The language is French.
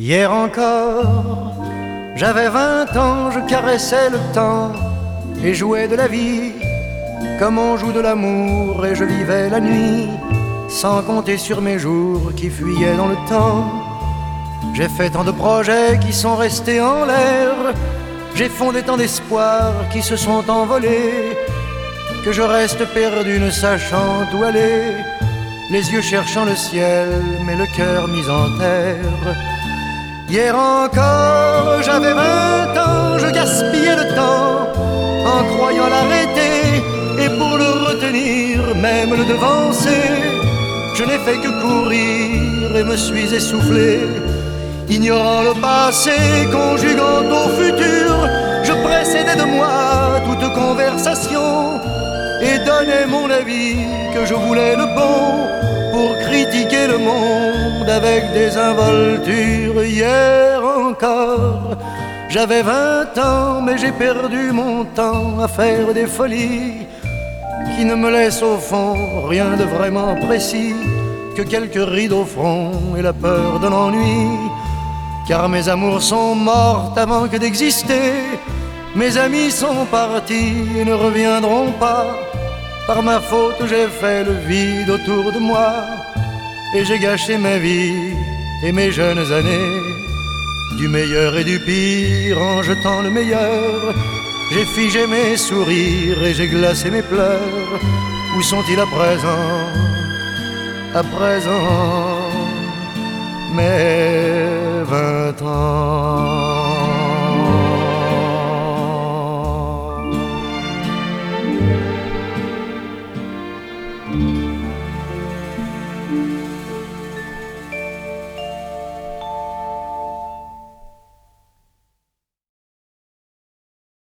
Hier encore, j'avais 20 ans, je caressais le temps et jouais de la vie comme on joue de l'amour, et je vivais la nuit sans compter sur mes jours qui fuyaient dans le temps. J'ai fait tant de projets qui sont restés en l'air, j'ai fondé tant d'espoirs qui se sont envolés, que je reste perdu ne sachant où aller, les yeux cherchant le ciel mais le cœur mis en terre. Hier encore, j'avais 20 ans, je gaspillais le temps en croyant l'arrêter, et pour le retenir, même le devancer, je n'ai fait que courir et me suis essoufflé. Ignorant le passé, conjuguant au futur, je précédais de moi toute conversation et donnais mon avis que je voulais le bon pour critiquer le monde avec des involtures. Hier encore, j'avais 20 ans, mais j'ai perdu mon temps à faire des folies qui ne me laissent au fond rien de vraiment précis que quelques rides au front et la peur de l'ennui. Car mes amours sont mortes avant que d'exister, mes amis sont partis et ne reviendront pas. Par ma faute j'ai fait le vide autour de moi, et j'ai gâché ma vie et mes jeunes années. Du meilleur et du pire en jetant le meilleur, j'ai figé mes sourires et j'ai glacé mes pleurs. Où sont-ils à présent? À présent, mes 20 ans.